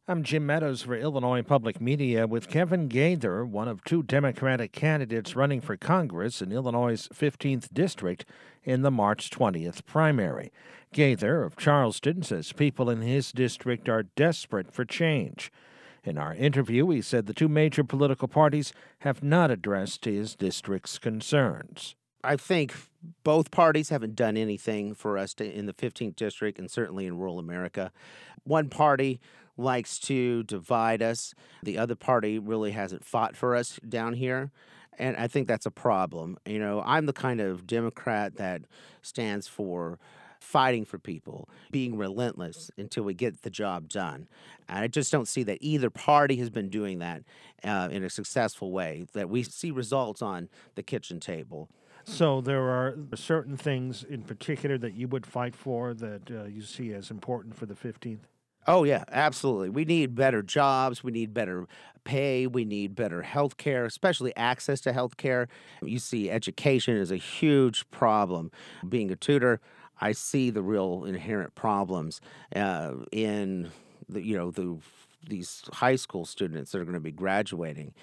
I'm Jim Meadows for Illinois Public Media with Kevin Gaither, one of two Democratic candidates running for Congress in Illinois' 15th District in the March 20th primary. Gaither of Charleston says people in his district are desperate for change. In our interview, he said the two major political parties have not addressed his district's concerns. I think both parties haven't done anything for us in the 15th district and certainly in rural America. One party likes to divide us. The other party really hasn't fought for us down here. And I think that's a problem. You know, I'm the kind of Democrat that stands for fighting for people, being relentless until we get the job done. And I just don't see that either party has been doing that in a successful way, that we see results on the kitchen table. So there are certain things in particular that you would fight for that you see as important for the 15th? Oh, yeah, absolutely. We need better jobs. We need better pay. We need better health care, especially access to health care. You see, education is a huge problem. Being a tutor, I see the real inherent problems in these high school students that are going to be graduating,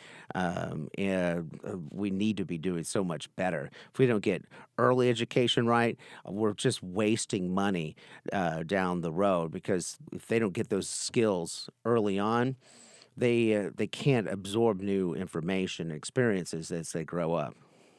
and we need to be doing so much better. If we don't get early education right, we're just wasting money down the road, because if they don't get those skills early on, they can't absorb new information and experiences as they grow up.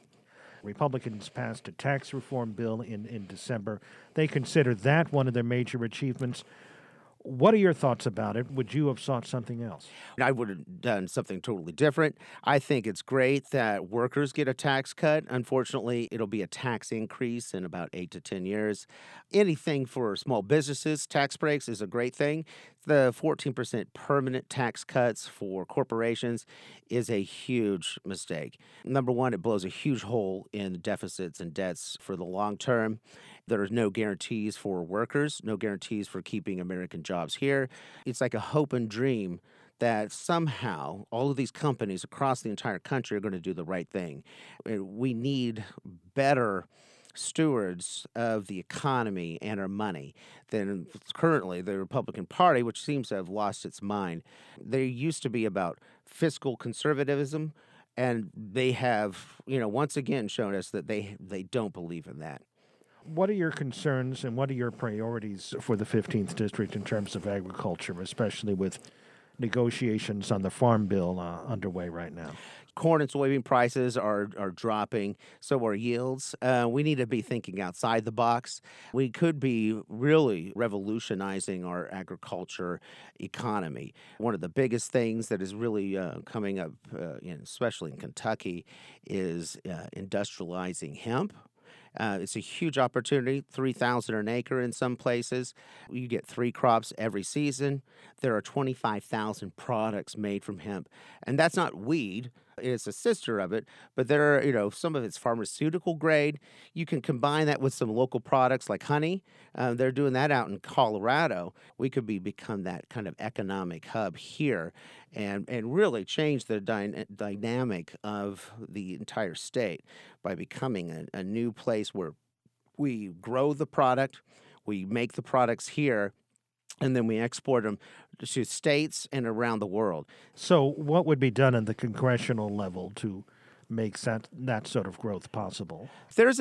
Republicans passed a tax reform bill in December. They consider that one of their major achievements. What are your thoughts about it? Would you have sought something else? I would have done something totally different. I think it's great that workers get a tax cut. Unfortunately, it'll be a tax increase in about 8 to 10 years. Anything for small businesses, tax breaks is a great thing. The 14% permanent tax cuts for corporations is a huge mistake. Number one, it blows a huge hole in deficits and debts for the long term. There are no guarantees for workers, no guarantees for keeping American jobs here. It's like a hope and dream that somehow all of these companies across the entire country are going to do the right thing. We need better stewards of the economy and our money than currently the Republican Party, which seems to have lost its mind. They used to be about fiscal conservatism, and they have, once again shown us that they don't believe in that. What are your concerns and what are your priorities for the 15th District in terms of agriculture, especially with negotiations on the Farm Bill underway right now? Corn and soybean prices are dropping, so are yields. We need to be thinking outside the box. We could be really revolutionizing our agriculture economy. One of the biggest things that is really coming up, especially in Kentucky, is industrializing hemp. It's a huge opportunity, 3,000 an acre in some places. You get 3 crops every season. There are 25,000 products made from hemp. And that's not weed. It's a sister of it, but there are, some of it's pharmaceutical grade. You can combine that with some local products like honey. They're doing that out in Colorado. We could become that kind of economic hub here and really change the dynamic of the entire state by becoming a new place where we grow the product, we make the products here, and then we export them to states and around the world. So what would be done at the congressional level to make that sort of growth possible? There's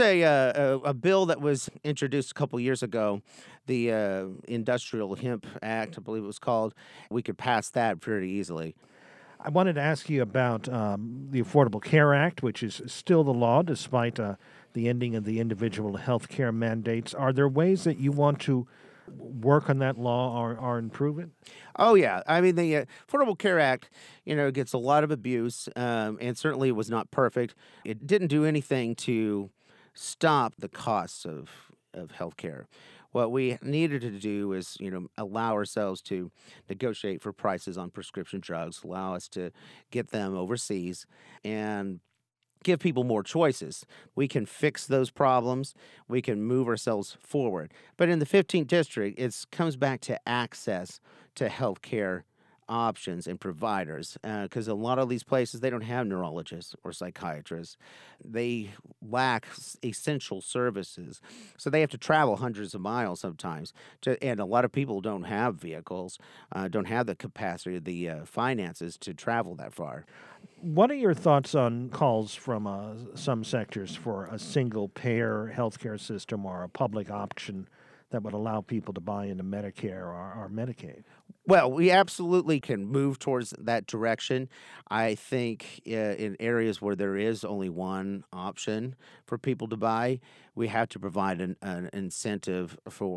a bill that was introduced a couple years ago, the Industrial Hemp Act, I believe it was called. We could pass that pretty easily. I wanted to ask you about the Affordable Care Act, which is still the law despite the ending of the individual health care mandates. Are there ways that you want to work on that law or improve it? Oh, yeah. I mean, the Affordable Care Act, gets a lot of abuse, and certainly it was not perfect. It didn't do anything to stop the costs of health care. What we needed to do is, allow ourselves to negotiate for prices on prescription drugs, allow us to get them overseas, and give people more choices. We can fix those problems. We can move ourselves forward. But in the 15th district, it comes back to access to health care options and providers because a lot of these places, they don't have neurologists or psychiatrists. They lack essential services. So they have to travel hundreds of miles sometimes. And a lot of people don't have vehicles, don't have the capacity, the finances to travel that far. What are your thoughts on calls from some sectors for a single-payer healthcare system or a public option that would allow people to buy into Medicare or Medicaid? Well, we absolutely can move towards that direction. I think in areas where there is only one option for people to buy, we have to provide an incentive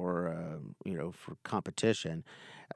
for competition.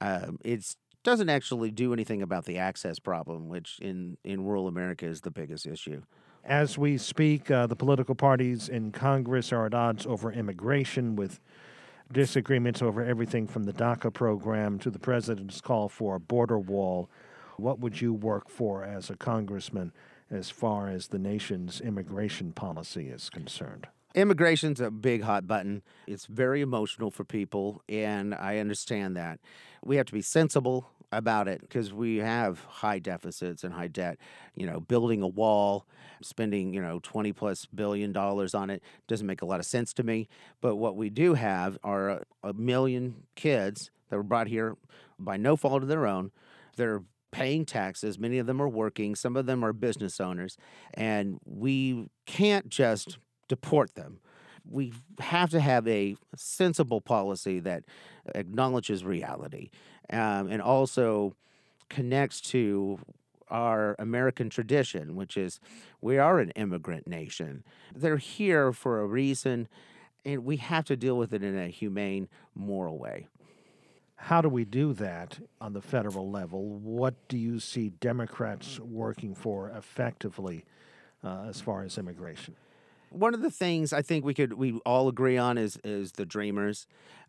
It doesn't actually do anything about the access problem, which in rural America is the biggest issue. As we speak, the political parties in Congress are at odds over immigration, with disagreements over everything from the DACA program to the president's call for a border wall. What would you work for as a congressman as far as the nation's immigration policy is concerned? Immigration's a big hot button. It's very emotional for people, and I understand that. We have to be sensible about it because we have high deficits and high debt. Building a wall, spending, $20+ billion on it doesn't make a lot of sense to me. But what we do have are a million kids that were brought here by no fault of their own. They're paying taxes. Many of them are working. Some of them are business owners. And we can't just deport them. We have to have a sensible policy that acknowledges reality and also connects to our American tradition, which is we are an immigrant nation. They're here for a reason, and we have to deal with it in a humane, moral way. How do we do that on the federal level? What do you see Democrats working for effectively as far as immigration? One of the things I think we all agree on is the Dreamers.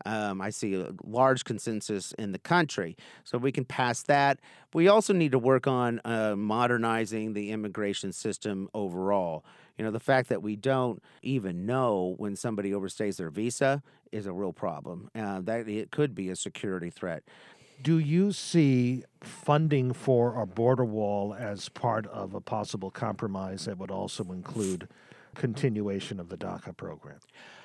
I see a large consensus in the country, so we can pass that. We also need to work on modernizing the immigration system overall. The fact that we don't even know when somebody overstays their visa is a real problem. That it could be a security threat. Do you see funding for a border wall as part of a possible compromise that would also include continuation of the DACA program?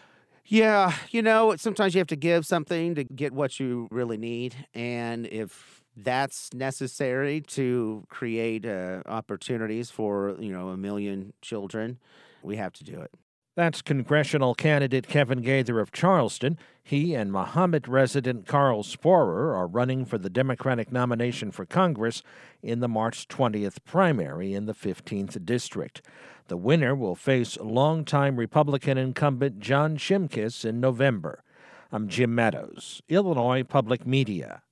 Yeah, sometimes you have to give something to get what you really need. And if that's necessary to create opportunities for, a million children, we have to do it. That's congressional candidate Kevin Gaither of Charleston. He and Mahomet resident Carl Sporer are running for the Democratic nomination for Congress in the March 20th primary in the 15th District. The winner will face longtime Republican incumbent John Shimkus in November. I'm Jim Meadows, Illinois Public Media.